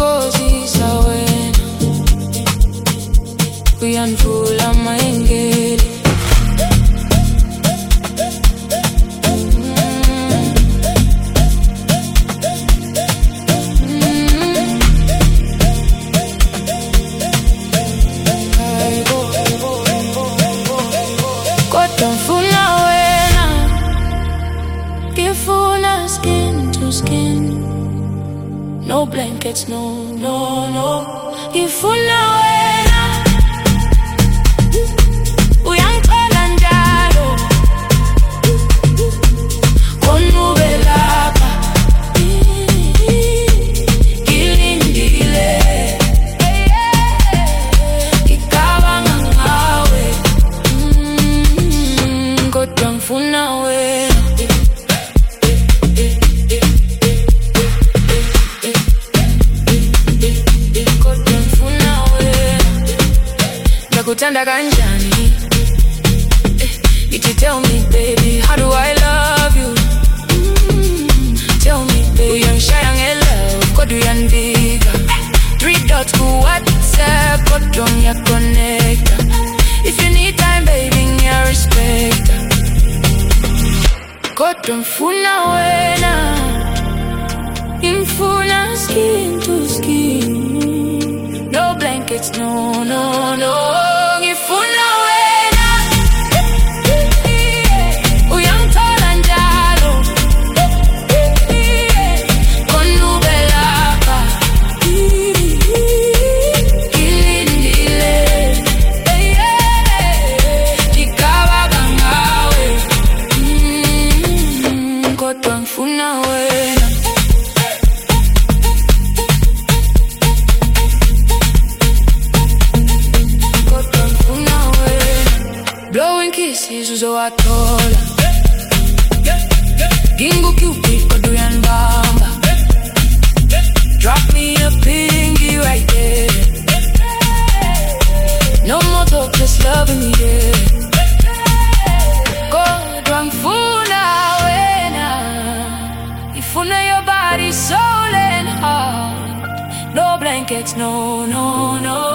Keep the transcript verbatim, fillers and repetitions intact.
ngithokozisa wena, uyandvula mayengeli. No blankets, no, no, no. Ngifuna wena, uyangicela njalo, khona ube lapha, ngilindile, ngicabanga ngawe, kodwa ngifuna wena. Kutanda kanjani? Did you tell me, baby, how do I love you? Mm, tell me, baby, yang sayang love, kodu yang diga. Three dots ku WhatsApp, kodong ya connect. If you need time, baby, ya respect. Kodong funa wena, infuna skin to skin. No blankets, no, no, no. Ngifuna wena, uyangithola njalo, khona ube lapha, ngilindile, ngicabanga ngawe, kodwa ngifuna wena. Blowing kisses uzowathola, Gingu Cupid koduyan bamba. Drop me a pinky right there. No more talk, just loving me there. Kodwa ngifuna wena, ngifuna your body, soul and heart. No blankets, no, no, no.